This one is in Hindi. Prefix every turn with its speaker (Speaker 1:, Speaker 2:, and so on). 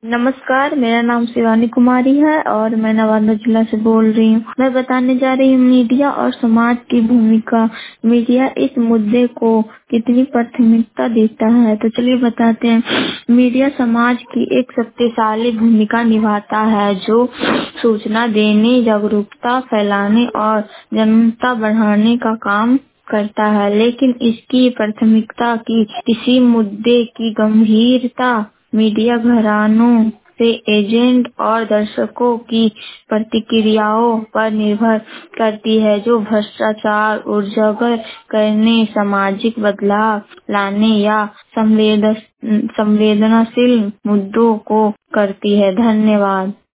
Speaker 1: नमस्कार, मेरा नाम शिवानी कुमारी है और मैं नवादा जिला से बोल रही हूँ। मैं बताने जा रही हूँ मीडिया और समाज की भूमिका। मीडिया इस मुद्दे को कितनी प्राथमिकता देता है, तो चलिए बताते हैं। मीडिया समाज की एक शक्तिशाली भूमिका निभाता है जो सूचना देने, जागरूकता फैलाने और जनता बढ़ाने का काम करता है, लेकिन इसकी प्राथमिकता की किसी मुद्दे की गंभीरता मीडिया घरानों से एजेंट और दर्शकों की प्रतिक्रियाओं पर निर्भर करती है, जो भ्रष्टाचार उजागर करने, सामाजिक बदलाव लाने या संवेदनशील मुद्दों को करती है। धन्यवाद।